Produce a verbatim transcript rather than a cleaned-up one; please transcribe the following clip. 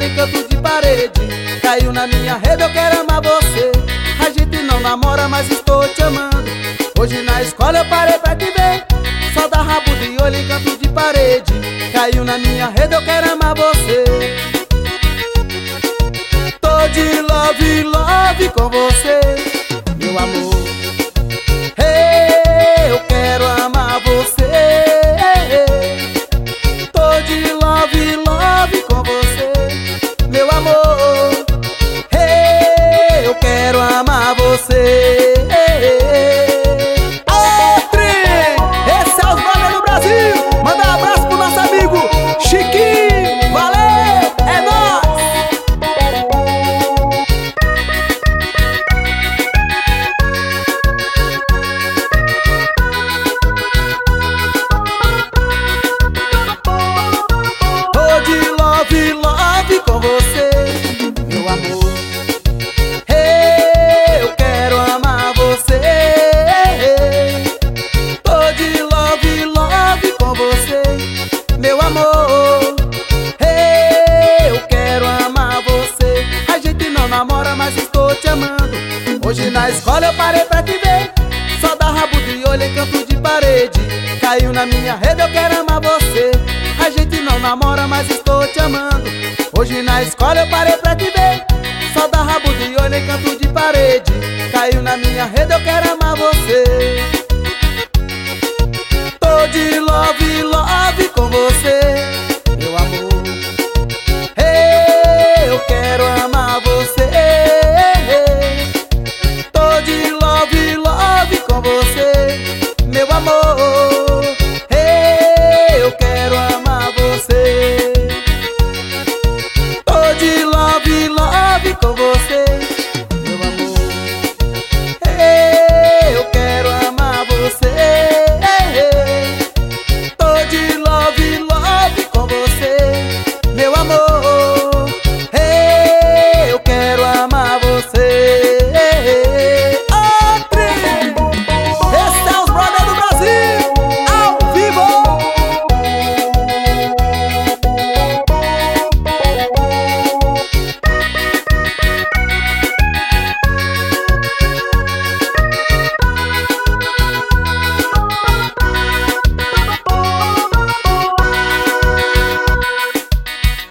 olho em canto de parede. Caiu na minha rede, eu quero amar você. A gente não namora, mas estou te amando. Hoje na escola eu parei pra te ver. Só dá rabo de olho em canto de parede. Caiu na minha rede, eu quero amar você. Tô de love, love com você, meu amor. Hey, eu quero amar você. Tô de love, love com você, meu amor. Hey, eu quero amar você. Outri! Esse é os brothers do Brasil. Manda um abraço pro nosso amigo Chiquinho. Valeu, é nóis! Tô de love, love com você, meu amor. Hey, eu quero amar você. Tô de love, love com você, meu amor. Hey, eu quero amar você. A gente não namora, mas estou te amando. Hoje na escola eu parei pra te ver. Só dá rabo de olho em canto de parede. Caiu na minha rede, eu quero amar você. A gente não namora, mas estou te amando. Hoje na escola eu parei pra te ver. Só dá rabo de olho em canto de parede. Caiu na minha rede, eu quero amar você.